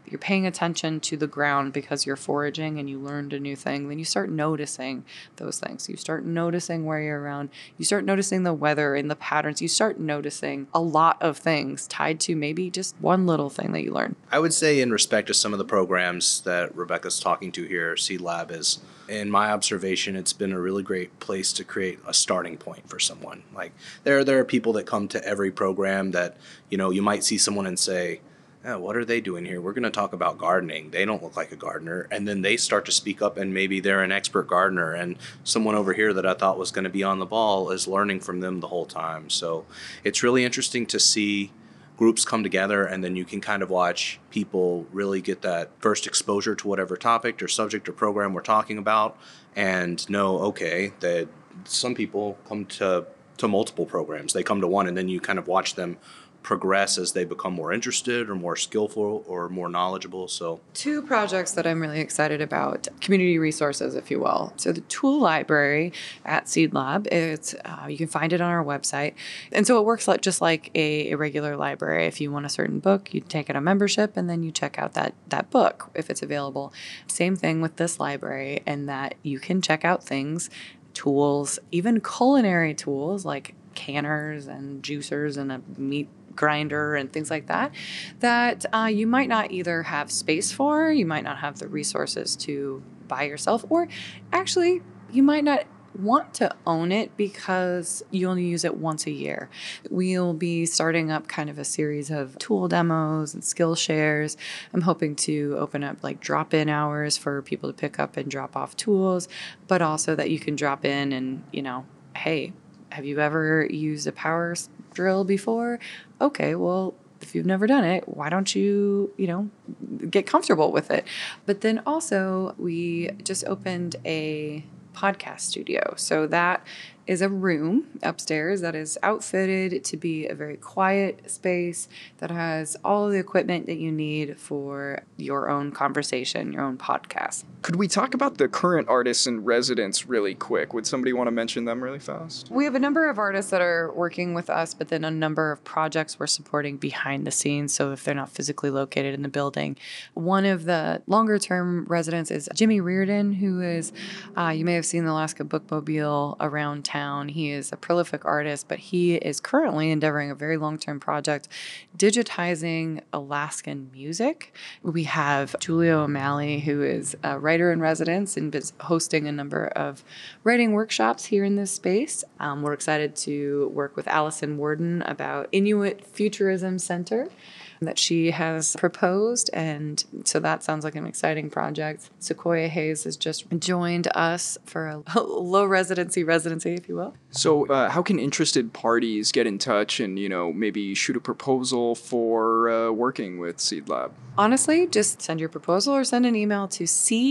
you're paying attention to the ground because you're foraging and you learned a new thing, then you start noticing those things. You start noticing where you're around. You start noticing the weather and the patterns. You start noticing a lot of things tied to maybe just one little thing that you learn. I would say in respect to some of the programs that Rebecca's talking to here, Seed Lab is, in my observation, it's been a really great place to create a starting point for someone. Like there are people that come to every program that, you might see someone and say, what are they doing here? We're going to talk about gardening. They don't look like a gardener. And then they start to speak up and maybe they're an expert gardener. And someone over here that I thought was going to be on the ball is learning from them the whole time. So it's really interesting to see groups come together, and then you can kind of watch people really get that first exposure to whatever topic or subject or program we're talking about, and know, okay, that some people come to multiple programs. They come to one, and then you kind of watch them progress as they become more interested or more skillful or more knowledgeable. So 2 projects that I'm really excited about, community resources, if you will. So the tool library at Seed Lab, it's you can find it on our website. And so it works just like a regular library. If you want a certain book, you take out a membership and then you check out that book if it's available. Same thing with this library, and that you can check out things, tools, even culinary tools like canners and juicers and a meat grinder and things like that you might not either have space for, you might not have the resources to buy yourself, or actually you might not want to own it because you only use it once a year. We'll be starting up kind of a series of tool demos and skill shares. I'm hoping to open up like drop-in hours for people to pick up and drop off tools, but also that you can drop in and, hey, have you ever used a power drill before? Okay, well, if you've never done it, why don't you, get comfortable with it? But then also, we just opened a podcast studio. So that is a room upstairs that is outfitted to be a very quiet space that has all of the equipment that you need for your own conversation, your own podcast. Could we talk about the current artists in residence really quick? Would somebody want to mention them really fast? We have a number of artists that are working with us, but then a number of projects we're supporting behind the scenes. So if they're not physically located in the building, one of the longer term residents is Jimmy Reardon, who is, you may have seen the Alaska Bookmobile around town. He is a prolific artist, but he is currently endeavoring a very long-term project digitizing Alaskan music. We have Julio O'Malley, who is a writer in residence and is hosting a number of writing workshops here in this space. We're excited to work with Allison Warden about Inuit Futurism Center that she has proposed, and so that sounds like an exciting project. Sequoia Hayes has just joined us for a low residency, if you will. So how can interested parties get in touch and, maybe shoot a proposal for working with Seed Lab? Honestly, just send your proposal or send an email to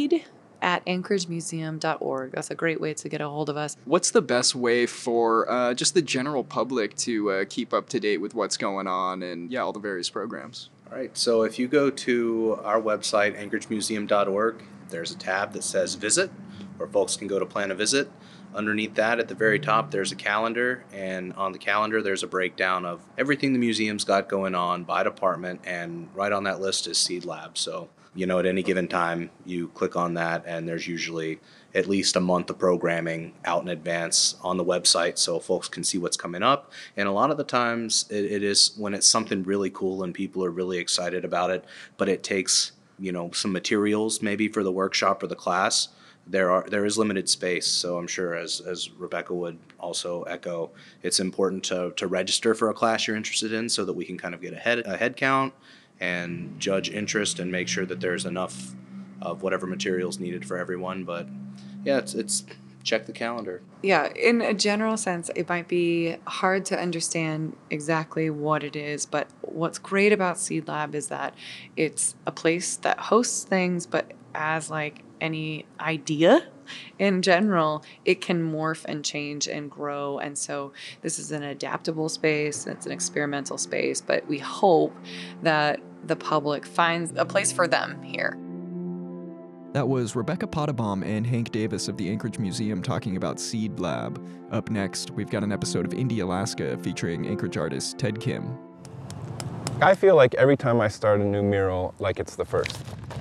seed@anchoragemuseum.org. That's a great way to get a hold of us. What's the best way for just the general public to keep up to date with what's going on and, all the various programs? All right, so if you go to our website, anchoragemuseum.org, there's a tab that says Visit, where folks can go to plan a visit. Underneath that, at the very top, there's a calendar, and on the calendar, there's a breakdown of everything the museum's got going on by department, and right on that list is Seed Lab. So, at any given time, you click on that, and there's usually at least a month of programming out in advance on the website so folks can see what's coming up. And a lot of the times, it is when it's something really cool and people are really excited about it, but it takes, some materials maybe for the workshop or the class. There is limited space, so I'm sure as Rebecca would also echo, it's important to register for a class you're interested in so that we can kind of get a head count and judge interest and make sure that there's enough of whatever materials needed for everyone. But yeah, it's check the calendar. Yeah, in a general sense, it might be hard to understand exactly what it is, but what's great about Seed Lab is that it's a place that hosts things, but as like any idea in general, it can morph and change and grow. And so this is an adaptable space, it's an experimental space, but we hope that the public finds a place for them here. That was Rebecca Pottabaum and Hank Davis of the Anchorage Museum talking about Seed Lab. Up next, we've got an episode of Indie Alaska featuring Anchorage artist Ted Kim. I feel like every time I start a new mural, like it's the first.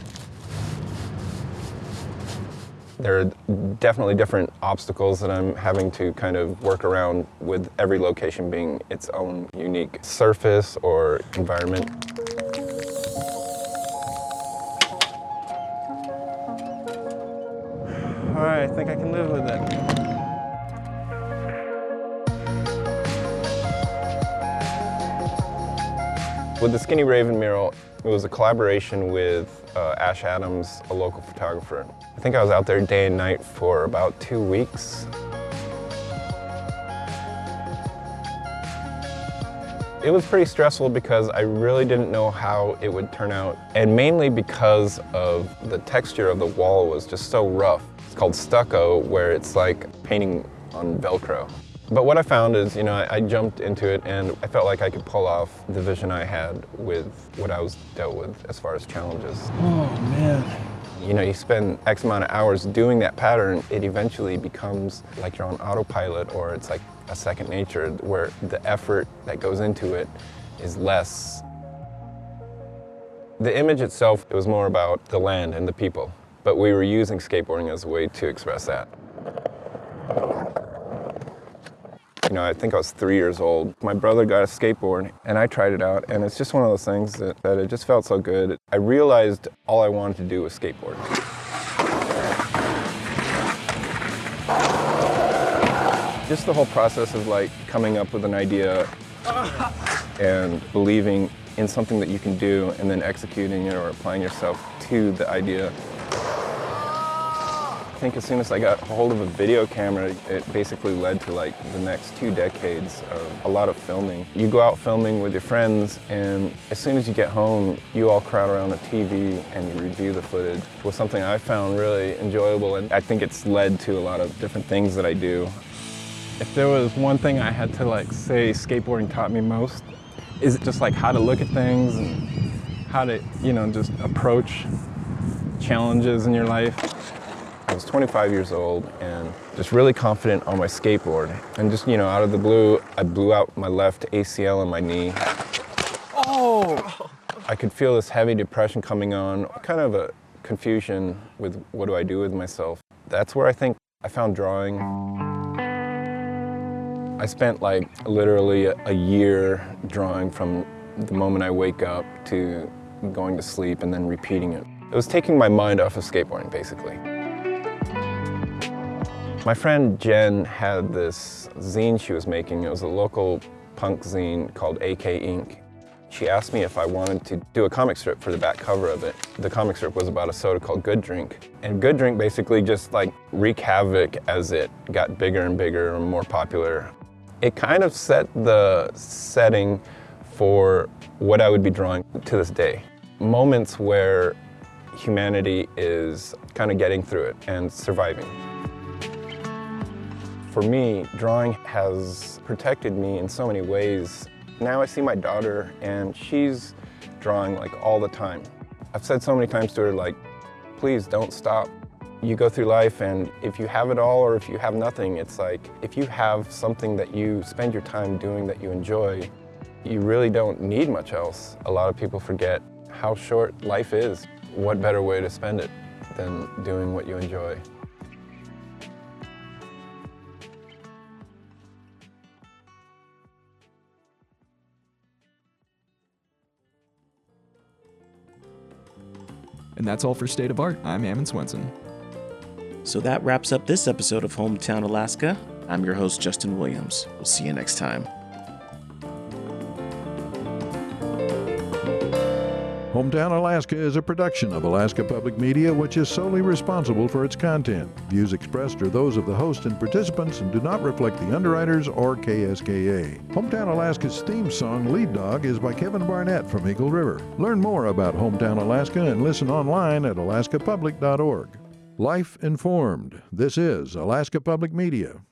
There are definitely different obstacles that I'm having to kind of work around, with every location being its own unique surface or environment. All right, I think I can live with it. With the Skinny Raven mural, it was a collaboration with Ash Adams, a local photographer. I think I was out there day and night for about 2 weeks. It was pretty stressful because I really didn't know how it would turn out, and mainly because of the texture of the wall was just so rough. It's called stucco, where it's like painting on Velcro. But what I found is, I jumped into it and I felt like I could pull off the vision I had with what I was dealt with as far as challenges. Oh, man. You spend X amount of hours doing that pattern, it eventually becomes like you're on autopilot, or it's like a second nature where the effort that goes into it is less. The image itself, it was more about the land and the people, but we were using skateboarding as a way to express that. I think I was 3 years old. My brother got a skateboard and I tried it out, and it's just one of those things that it just felt so good. I realized all I wanted to do was skateboard. Just the whole process of like coming up with an idea and believing in something that you can do and then executing it or applying yourself to the idea. I think as soon as I got hold of a video camera, it basically led to like the next 2 decades of a lot of filming. You go out filming with your friends, and as soon as you get home, you all crowd around a TV and you review the footage. It was something I found really enjoyable, and I think it's led to a lot of different things that I do. If there was one thing I had to say skateboarding taught me most, is just how to look at things and how to, just approach challenges in your life. I was 25 years old and just really confident on my skateboard. And just, out of the blue, I blew out my left ACL in my knee. Oh! I could feel this heavy depression coming on, kind of a confusion with what do I do with myself. That's where I think I found drawing. I spent literally a year drawing from the moment I wake up to going to sleep and then repeating it. It was taking my mind off of skateboarding, basically. My friend Jen had this zine she was making. It was a local punk zine called AK Inc. She asked me if I wanted to do a comic strip for the back cover of it. The comic strip was about a soda called Good Drink. And Good Drink basically just wreaked havoc as it got bigger and bigger and more popular. It kind of set the setting for what I would be drawing to this day. Moments where humanity is kind of getting through it and surviving. For me, drawing has protected me in so many ways. Now I see my daughter and she's drawing all the time. I've said so many times to her please don't stop. You go through life, and if you have it all or if you have nothing, it's if you have something that you spend your time doing that you enjoy, you really don't need much else. A lot of people forget how short life is. What better way to spend it than doing what you enjoy? And that's all for State of Art. I'm Ammon Swenson. So that wraps up this episode of Hometown Alaska. I'm your host, Justin Williams. We'll see you next time. Hometown Alaska is a production of Alaska Public Media, which is solely responsible for its content. Views expressed are those of the host and participants and do not reflect the underwriters or KSKA. Hometown Alaska's theme song, Lead Dog, is by Kevin Barnett from Eagle River. Learn more about Hometown Alaska and listen online at alaskapublic.org. Life informed. This is Alaska Public Media.